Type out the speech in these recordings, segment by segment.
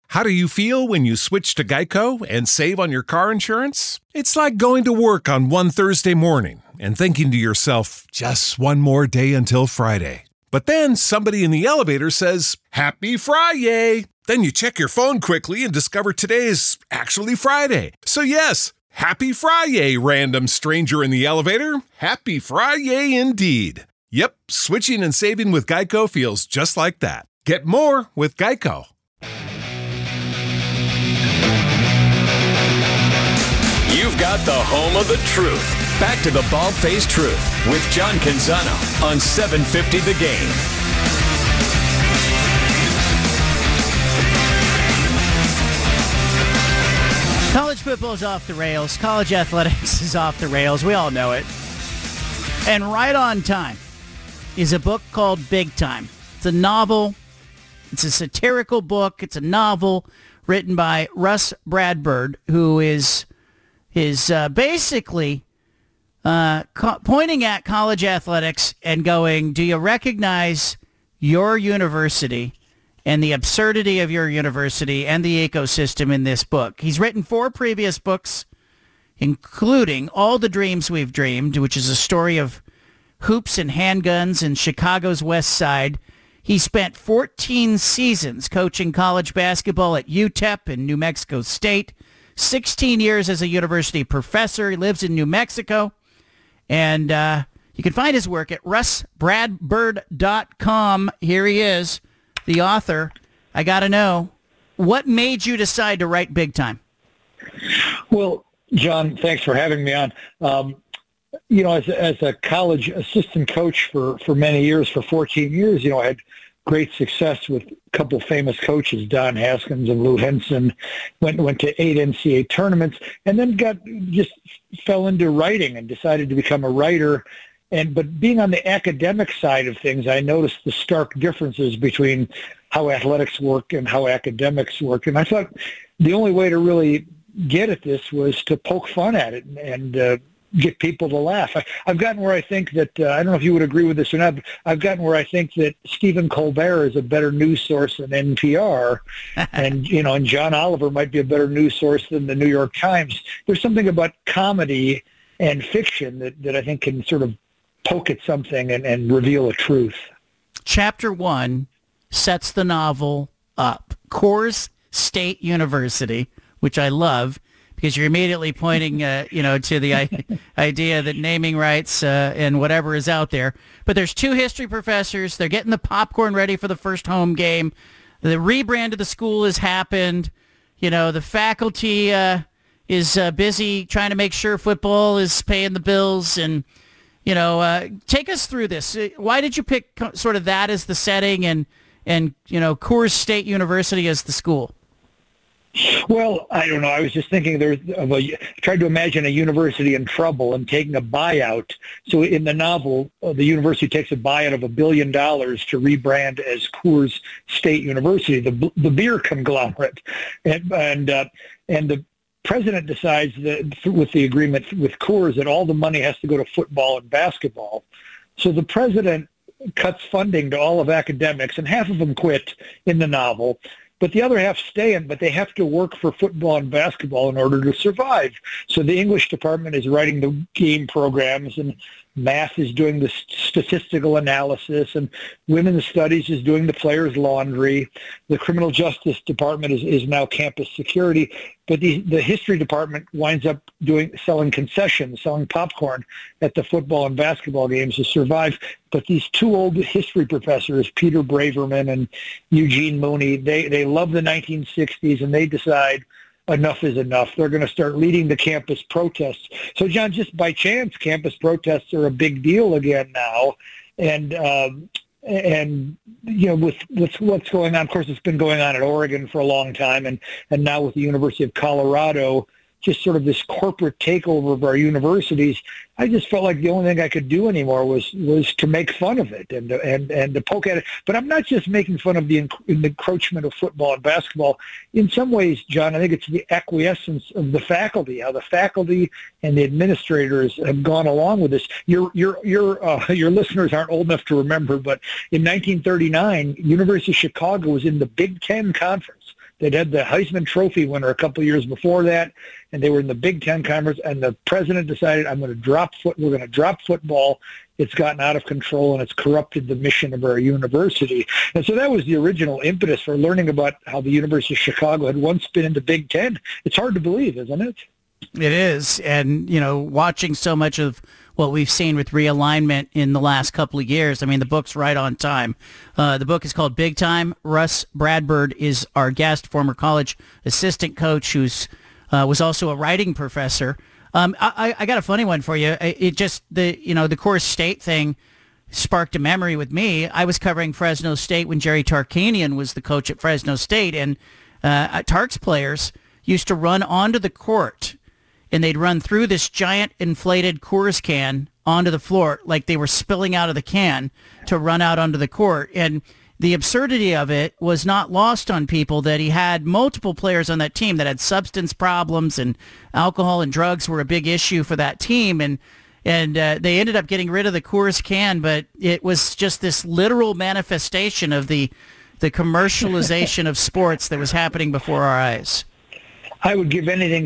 How do you feel when you switch to Geico and save on your car insurance? It's like going to work on one Thursday morning and thinking to yourself, just one more day until Friday. But then somebody in the elevator says, Happy Friday! Then you check your phone quickly and discover today is actually Friday. So yes, Happy Friday, random stranger in the elevator. Happy Friday indeed. Yep, switching and saving with Geico feels just like that. Get more with Geico. You've got the home of the truth. Back to the Bald-Faced Truth with John Canzano on 750 The Game. College football is off the rails. College athletics is off the rails. We all know it. And right on time is a book called Big Time. It's a novel. It's a satirical book. It's a novel written by Russ Bradford, who is basically pointing at college athletics and going, do you recognize your university and the absurdity of your university and the ecosystem in this book? He's written 4 previous books, including All the Dreams We've Dreamed, which is a story of hoops and handguns in Chicago's West Side. He spent 14 seasons coaching college basketball at UTEP in New Mexico State, 16 years as a university professor. He lives in New Mexico. And you can find his work at russbradford.com. Here he is, the author. I got to know, what made you decide to write Big Time? Well, John, thanks for having me on. As a college assistant coach for many years, for 14 years, I had great success with a couple famous coaches, Don Haskins and Lou Henson. Went to 8 NCAA tournaments, and then just fell into writing and decided to become a writer. But being on the academic side of things, I noticed the stark differences between how athletics work and how academics work. And I thought the only way to really get at this was to poke fun at it and get people to laugh. I've gotten where I think that, I don't know if you would agree with this or not, but I've gotten where I think that Stephen Colbert is a better news source than NPR, and John Oliver might be a better news source than the New York Times. There's something about comedy and fiction that I think can sort of poke at something and reveal a truth. Chapter 1 sets the novel up. Coors State University, which I love, because you're immediately pointing, to the idea that naming rights and whatever is out there. But there's 2 history professors. They're getting the popcorn ready for the first home game. The rebrand of the school has happened. The faculty is busy trying to make sure football is paying the bills. And, take us through this. Why did you pick sort of that as the setting and Coors State University as the school? Well, I don't know. I was just thinking tried to imagine a university in trouble and taking a buyout. So in the novel, the university takes a buyout of $1 billion to rebrand as Coors State University, the beer conglomerate, and the president decides that with the agreement with Coors that all the money has to go to football and basketball. So the president cuts funding to all of academics, and half of them quit in the novel. But the other half stay in, but they have to work for football and basketball in order to survive. So the English department is writing the game programs, and math is doing the statistical analysis, and women's studies is doing the players' laundry. The criminal justice department is now campus security. But the history department winds up selling concessions, selling popcorn at the football and basketball games to survive. But these 2 old history professors, Peter Braverman and Eugene Mooney, they love the 1960s, and they decide enough is enough. They're going to start leading the campus protests. So, John, just by chance, campus protests are a big deal again now. And with what's going on, of course, it's been going on at Oregon for a long time, and now with the University of Colorado, just sort of this corporate takeover of our universities. I just felt like the only thing I could do anymore was to make fun of it and to poke at it. But I'm not just making fun of the encroachment of football and basketball. In some ways, John, I think it's the acquiescence of the faculty, how the faculty and the administrators have gone along with this. Your listeners aren't old enough to remember, but in 1939, University of Chicago was in the Big Ten Conference. They'd had the Heisman Trophy winner a couple of years before that, and they were in the Big Ten Conference, and the president decided, we're going to drop football. It's gotten out of control, and it's corrupted the mission of our university. And so that was the original impetus for learning about how the University of Chicago had once been in the Big Ten. It's hard to believe, isn't it? It is. And, watching so much of what we've seen with realignment in the last couple of years, I mean, the book's right on time. The book is called Big Time. Russ Bradford is our guest, former college assistant coach who's was also a writing professor. I got a funny one for you. It just, the Coors State thing sparked a memory with me. I was covering Fresno State when Jerry Tarkanian was the coach at Fresno State, and Tark's players used to run onto the court, and they'd run through this giant inflated Coors can onto the floor like they were spilling out of the can to run out onto the court. And the absurdity of it was not lost on people that he had multiple players on that team that had substance problems, and alcohol and drugs were a big issue for that team. And they ended up getting rid of the Coors can, but it was just this literal manifestation of the commercialization of sports that was happening before our eyes. I would give anything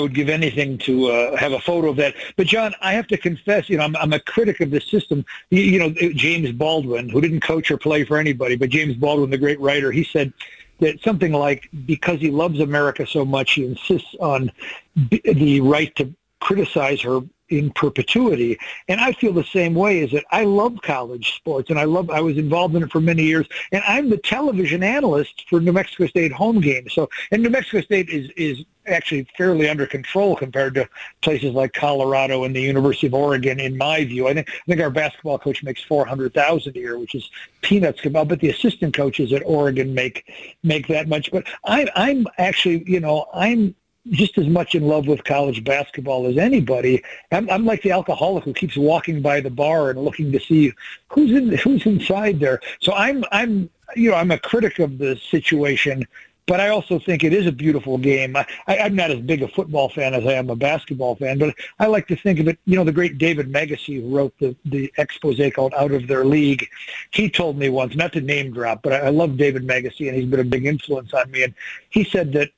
to have a photo of that. But John, I have to confess, I'm a critic of the system. James Baldwin, who didn't coach or play for anybody, but James Baldwin, the great writer, he said that something like, because he loves America so much, he insists on the right to criticize her in perpetuity. And I feel the same way, is that I love college sports, and I was involved in it for many years, and I'm the television analyst for New Mexico State home games. So, and New Mexico State is actually fairly under control compared to places like Colorado and the University of Oregon, in my view. I think our basketball coach makes $400,000 a year, which is peanuts. But the assistant coaches at Oregon make that much. But I'm actually, I'm just as much in love with college basketball as anybody. I'm like the alcoholic who keeps walking by the bar and looking to see who's inside there. So I'm a critic of the situation, but I also think it is a beautiful game. I'm not as big a football fan as I am a basketball fan, but I like to think of it, the great David Megacy, who wrote the expose called Out of Their League. He told me once, not to name drop, but I love David Megacy, and he's been a big influence on me. And he said that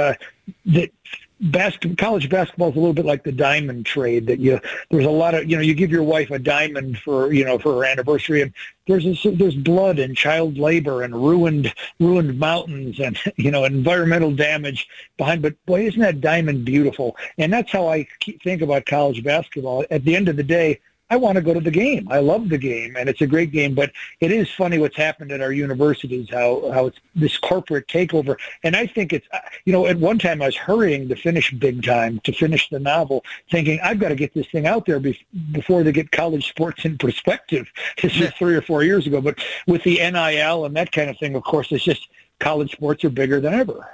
college basketball is a little bit like the diamond trade, that there's a lot of, you give your wife a diamond for her anniversary, and there's blood and child labor and ruined mountains and environmental damage behind, but boy, isn't that diamond beautiful? And that's how I think about college basketball. At the end of the day, I want to go to the game. I love the game, and it's a great game. But it is funny what's happened at our universities, how it's this corporate takeover. And I think it's, at one time I was hurrying to finish Big Time, to finish the novel, thinking I've got to get this thing out there before they get college sports in perspective. This is 3 or 4 years ago. But with the NIL and that kind of thing, of course, it's just college sports are bigger than ever.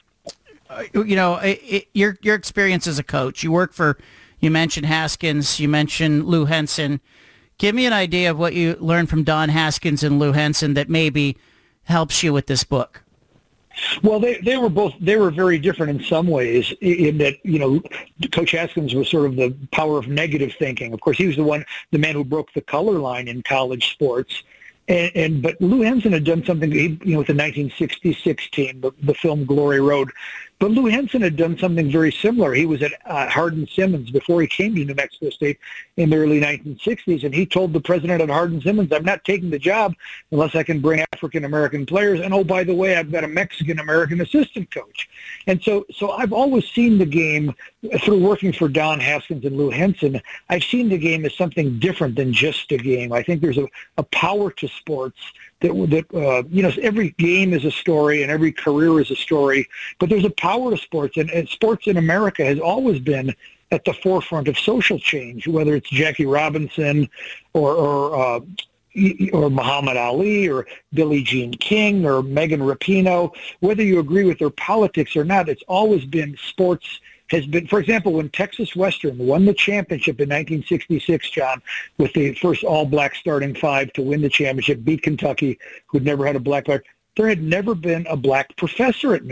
Your experience as a coach, you mentioned Haskins, you mentioned Lou Henson. Give me an idea of what you learned from Don Haskins and Lou Henson that maybe helps you with this book. Well, they were very different in some ways, in that, Coach Haskins was sort of the power of negative thinking. Of course, he was the man who broke the color line in college sports. But Lou Henson had done something, with the 1966 team, the film Glory Road. But Lou Henson had done something very similar. He was at Hardin-Simmons before he came to New Mexico State in the early 1960s, and he told the president at Hardin-Simmons, I'm not taking the job unless I can bring African-American players, and oh, by the way, I've got a Mexican-American assistant coach. And so I've always seen the game, through working for Don Haskins and Lou Henson, I've seen the game as something different than just a game. I think there's a power to sports that every game is a story and every career is a story, but there's a power to sports, and sports in America has always been at the forefront of social change, whether it's Jackie Robinson or Muhammad Ali or Billie Jean King or Megan Rapinoe. Whether you agree with their politics or not, it's always been sports. Has been, for example, when Texas Western won the championship in 1966, John, with the first all-black starting five to win the championship, beat Kentucky, who'd never had a black player. There had never been a black professor at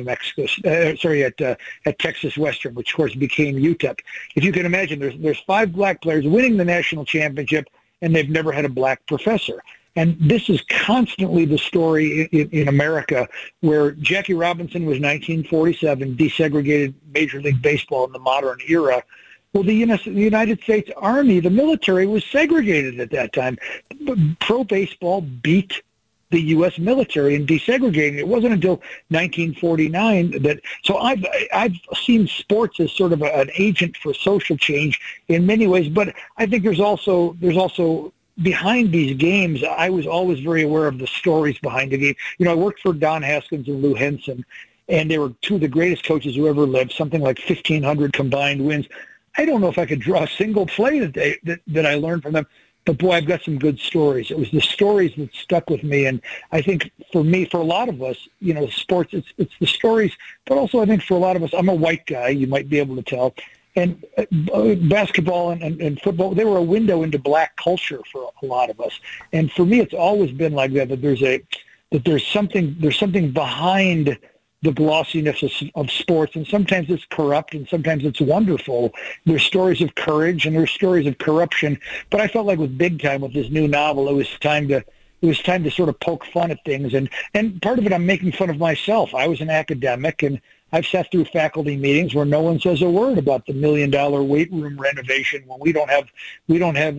at Texas Western, which of course became UTEP. If you can imagine, there's 5 black players winning the national championship, and they've never had a black professor. And this is constantly the story in America, where Jackie Robinson was 1947, desegregated Major League Baseball in the modern era. Well, the United States Army, the military, was segregated at that time. Pro baseball beat the U.S. military in desegregating. It wasn't until 1949 that. So I've seen sports as sort of an agent for social change in many ways. But I think there's also behind these games. I was always very aware of the stories behind the game. I worked for Don Haskins and Lou Henson, and they were two of the greatest coaches who ever lived. Something like 1,500 combined wins. I don't know if I could draw a single play that I learned from them. But boy, I've got some good stories. It was the stories that stuck with me, and I think for a lot of us, sports, it's the stories. But also, I think for a lot of us, I'm a white guy. You might be able to tell, and basketball and football, they were a window into black culture for a lot of us. And for me, it's always been like that. That there's something behind the glossiness of sports, and sometimes it's corrupt and sometimes it's wonderful. There's stories of courage and there's stories of corruption, but I felt like with Big Time, with this new novel, it was time to sort of poke fun at things, and part of it, I'm making fun of myself. I was an academic, and I've sat through faculty meetings where no one says a word about the $1 million weight room renovation when we don't have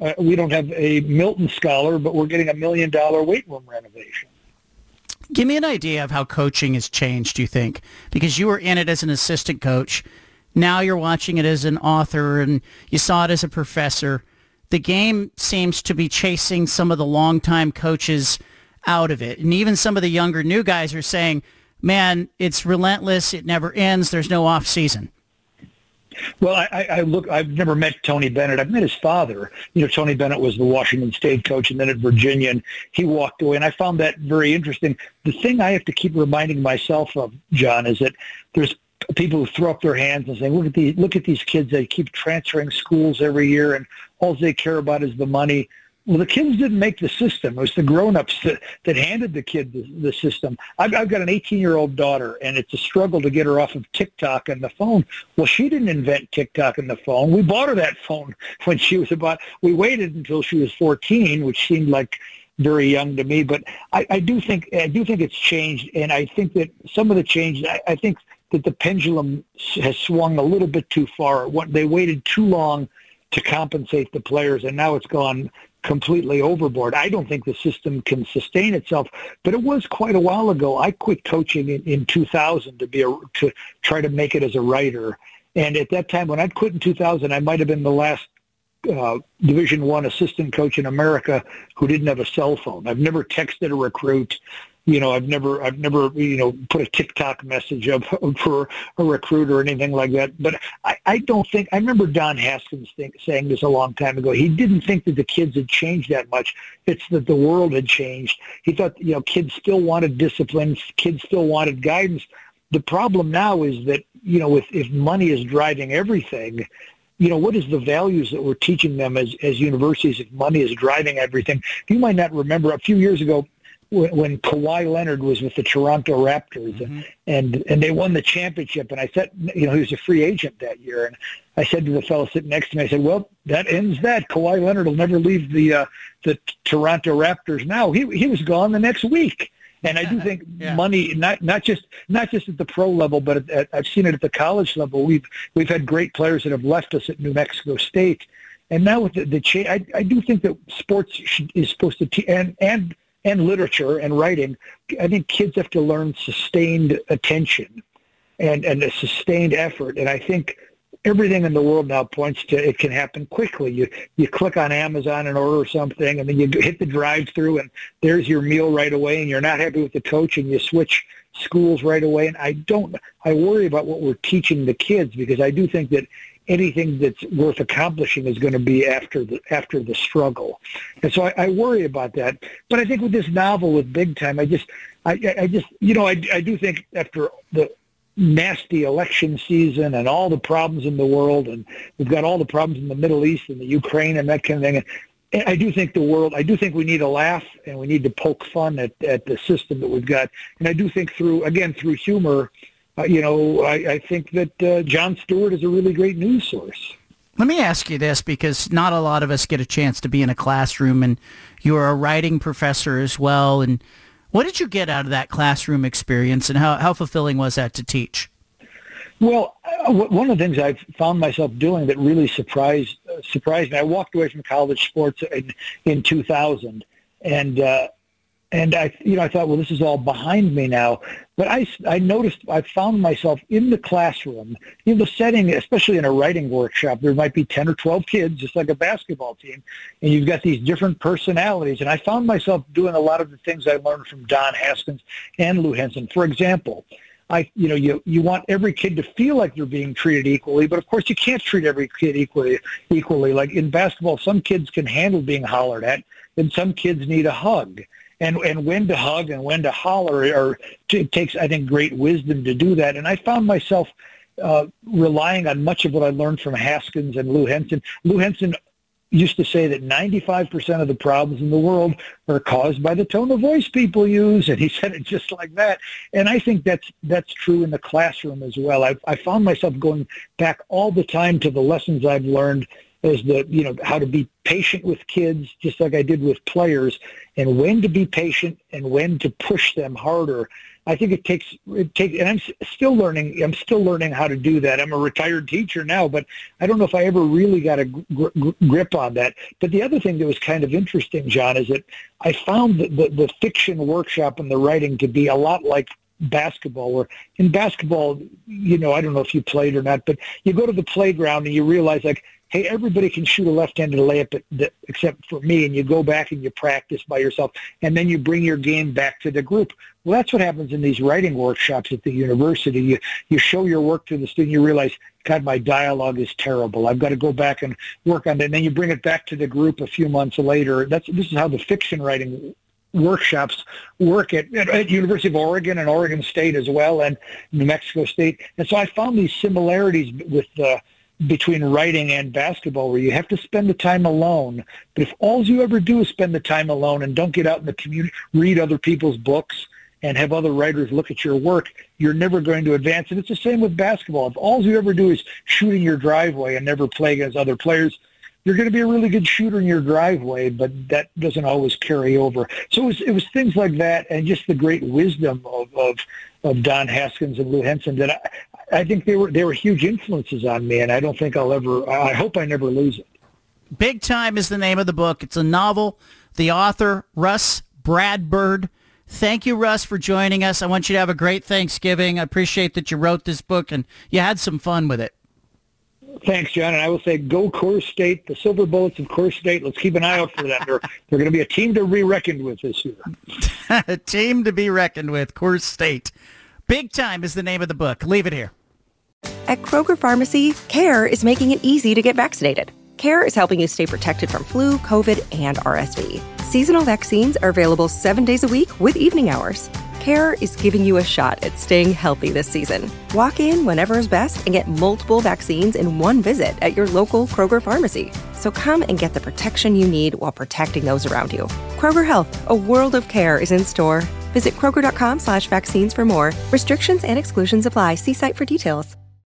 a Milton Scholar, but we're getting $1 million weight room renovation. Give me an idea of how coaching has changed, do you think? Because you were in it as an assistant coach. Now you're watching it as an author, and you saw it as a professor. The game seems to be chasing some of the longtime coaches out of it. And even some of the younger new guys are saying, man, it's relentless. It never ends. There's no off season. Well, I've never met Tony Bennett. I've met his father. Tony Bennett was the Washington State coach and then at Virginia, and he walked away, and I found that very interesting. The thing I have to keep reminding myself of, John, is that there's people who throw up their hands and say, look at these kids. They keep transferring schools every year, and all they care about is the money. Well, the kids didn't make the system. It was the grown-ups that handed the kid the system. I've got an 18-year-old daughter, and it's a struggle to get her off of TikTok and the phone. Well, she didn't invent TikTok and the phone. We bought her that phone when she was we waited until she was 14, which seemed like very young to me. But I do think it's changed, and I think that some of the change, I think that the pendulum has swung a little bit too far. They waited too long to compensate the players, and now it's gone completely overboard. I don't think the system can sustain itself, but it was quite a while ago. I quit coaching in 2000 to try to make it as a writer, and at that time, when I quit in 2000, I might have been the last Division I assistant coach in America who didn't have a cell phone. I've never texted a recruit. I've never put a TikTok message up for a recruit or anything like that. But I don't think, I remember Don Haskins saying this a long time ago. He didn't think that the kids had changed that much. It's that the world had changed. He thought, kids still wanted discipline. Kids still wanted guidance. The problem now is that, if money is driving everything, what is the values that we're teaching them as universities if money is driving everything? You might not remember a few years ago, when Kawhi Leonard was with the Toronto Raptors, mm-hmm. and they won the championship, and I said, he was a free agent that year, and I said to the fellow sitting next to me, I said, well, that ends that. Kawhi Leonard will never leave the Toronto Raptors now. He was gone the next week. And I do think money, not just at the pro level, but I've seen it at the college level. We've had great players that have left us at New Mexico State, and now with the change, I do think that sports is supposed to and literature and writing, I think kids have to learn sustained attention and a sustained effort. And I think everything in the world now points to it can happen quickly. You click on Amazon and order something, and then you hit the drive-through, and there's your meal right away, and you're not happy with the coach, and you switch schools right away. And I worry about what we're teaching the kids, because I do think that anything that's worth accomplishing is going to be after the struggle. And so I worry about that. But I think with this novel, with Big Time, I do think after the nasty election season and all the problems in the world, and we've got all the problems in the Middle East and the Ukraine and that kind of thing, and I do think we need a laugh, and we need to poke fun at the system that we've got. And I do think through humor, I think that Jon Stewart is a really great news source. Let me ask you this, because not a lot of us get a chance to be in a classroom, and you're a writing professor as well. And what did you get out of that classroom experience, and how fulfilling was that to teach? Well, one of the things I've found myself doing that really surprised me, I walked away from college sports in 2000, and I thought, well, this is all behind me now. But I noticed I found myself in the classroom, in the setting, especially in a writing workshop. There might be 10 or 12 kids, just like a basketball team, and you've got these different personalities. And I found myself doing a lot of the things I learned from Don Haskins and Lou Henson. For example, you want every kid to feel like they're being treated equally, but of course you can't treat every kid equally. Like in basketball, some kids can handle being hollered at, and some kids need a hug. And when to hug and when to holler, it takes, I think, great wisdom to do that. And I found myself relying on much of what I learned from Haskins and Lou Henson. Lou Henson used to say that 95% of the problems in the world are caused by the tone of voice people use, and he said it just like that. And I think that's true in the classroom as well. I found myself going back all the time to the lessons I've learned as how to be patient with kids, just like I did with players, and when to be patient and when to push them harder. I think it takes, and I'm still learning how to do that. I'm a retired teacher now, but I don't know if I ever really got a grip on that. But the other thing that was kind of interesting, John, is that I found the fiction workshop and the writing to be a lot like basketball, where in basketball, I don't know if you played or not, but you go to the playground and you realize, like, hey, everybody can shoot a left-handed layup except for me, and you go back and you practice by yourself, and then you bring your game back to the group. Well, that's what happens in these writing workshops at the university. You show your work to the student, you realize, God, my dialogue is terrible. I've got to go back and work on it, and then you bring it back to the group a few months later. This is how the fiction writing workshops work at University of Oregon and Oregon State as well, and New Mexico State. And so I found these similarities between writing and basketball, where you have to spend the time alone. But if all you ever do is spend the time alone and don't get out in the community, read other people's books, and have other writers look at your work, you're never going to advance. And it's the same with basketball. If all you ever do is shoot in your driveway and never play against other players, you're going to be a really good shooter in your driveway, but that doesn't always carry over. So it was things like that, and just the great wisdom of Don Haskins and Lou Henson that I think they were huge influences on me, and I don't think I hope I never lose it. Big Time is the name of the book. It's a novel. The author, Russ Bradburd. Thank you, Russ, for joining us. I want you to have a great Thanksgiving. I appreciate that you wrote this book and you had some fun with it. Thanks, John. And I will say, go Coors State, the Silver Bullets of Coors State. Let's keep an eye out for them. They're going to be a team to be reckoned with this year. A team to be reckoned with, Coors State. Big Time is the name of the book. Leave it here. At Kroger Pharmacy, CARE is making it easy to get vaccinated. CARE is helping you stay protected from flu, COVID, and RSV. Seasonal vaccines are available 7 days a week with evening hours. CARE is giving you a shot at staying healthy this season. Walk in whenever is best and get multiple vaccines in one visit at your local Kroger Pharmacy. So come and get the protection you need while protecting those around you. Kroger Health, a world of care is in store. Visit Kroger.com/vaccines for more. Restrictions and exclusions apply. See site for details.